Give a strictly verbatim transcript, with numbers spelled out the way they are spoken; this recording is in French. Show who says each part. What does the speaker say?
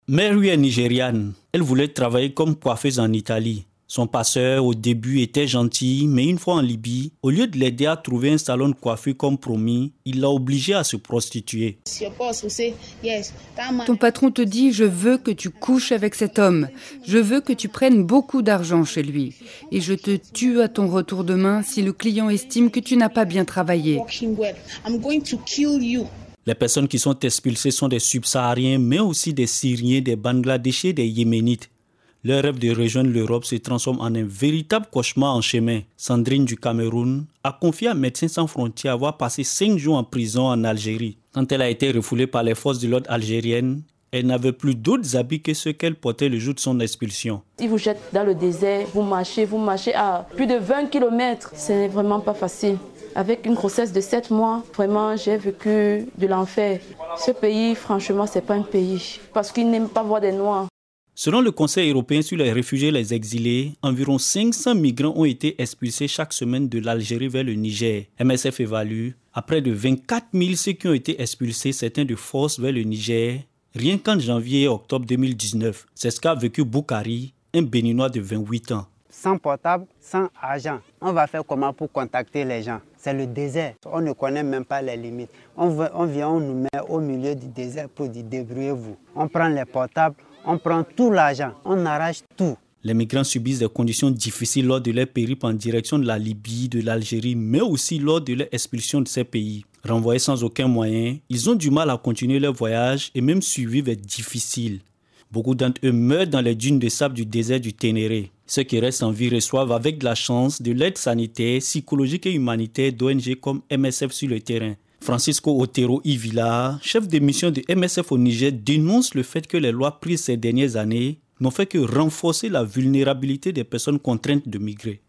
Speaker 1: Mary est nigériane. Elle voulait travailler comme coiffeuse en Italie. Son passeur, au début, était gentil, mais une fois en Libye, au lieu de l'aider à trouver un salon de coiffure comme promis, il l'a obligée à se prostituer.
Speaker 2: Ton patron te dit « Je veux que tu couches avec cet homme. Je veux que tu prennes beaucoup d'argent chez lui. Et je te tue à ton retour demain si le client estime que tu n'as pas bien travaillé. »
Speaker 1: Les personnes qui sont expulsées sont des subsahariens, mais aussi des Syriens, des Bangladeshis et des Yéménites. Leur rêve de rejoindre l'Europe se transforme en un véritable cauchemar en chemin. Sandrine du Cameroun a confié à Médecins sans frontières avoir passé cinq jours en prison en Algérie. Quand elle a été refoulée par les forces de l'ordre algériennes, elle n'avait plus d'autres habits que ceux qu'elle portait le jour de son expulsion.
Speaker 3: Ils vous jettent dans le désert, vous marchez, vous marchez à plus de vingt kilomètres. Ce n'est vraiment pas facile. Avec une grossesse de sept mois, vraiment, j'ai vécu de l'enfer. Ce pays, franchement, ce n'est pas un pays. Parce qu'ils n'aiment pas voir des Noirs.
Speaker 1: Selon le Conseil européen sur les réfugiés et les exilés, environ cinq cents migrants ont été expulsés chaque semaine de l'Algérie vers le Niger. M S F évalue à près de vingt-quatre mille ceux qui ont été expulsés, certains de force vers le Niger, rien qu'en janvier et octobre deux mille dix-neuf. C'est ce qu'a vécu Boukari, un Béninois de vingt-huit ans.
Speaker 4: Sans portable, sans argent, on va faire comment pour contacter les gens? C'est le désert. On ne connaît même pas les limites. On, veut, on vient, on nous met au milieu du désert pour dire débrouillez-vous. On prend les portables, on prend tout l'argent, on arrache tout.
Speaker 1: Les migrants subissent des conditions difficiles lors de leur périple en direction de la Libye, de l'Algérie, mais aussi lors de leur expulsion de ces pays. Renvoyés sans aucun moyen, ils ont du mal à continuer leur voyage et même survivre est difficile. Beaucoup d'entre eux meurent dans les dunes de sable du désert du Ténéré. Ceux qui restent en vie reçoivent avec de la chance de l'aide sanitaire, psychologique et humanitaire d'O N G comme M S F sur le terrain. Francisco Otero Ivila, chef de mission de M S F au Niger, dénonce le fait que les lois prises ces dernières années n'ont fait que renforcer la vulnérabilité des personnes contraintes de migrer.